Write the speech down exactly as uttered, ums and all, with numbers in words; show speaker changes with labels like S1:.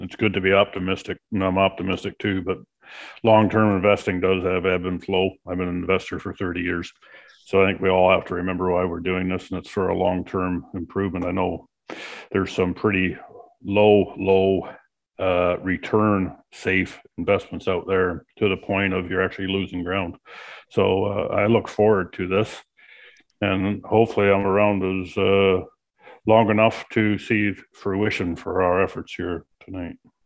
S1: it's good to be optimistic, and I'm optimistic too. But long-term investing does have ebb and flow. I've been an investor for thirty years, so I think we all have to remember why we're doing this, and it's for a long-term improvement. I know there's some pretty low, low uh, return safe investments out there to the point of you're actually losing ground. So uh, I look forward to this, and hopefully I'm around as uh, long enough to see fruition for our efforts here tonight.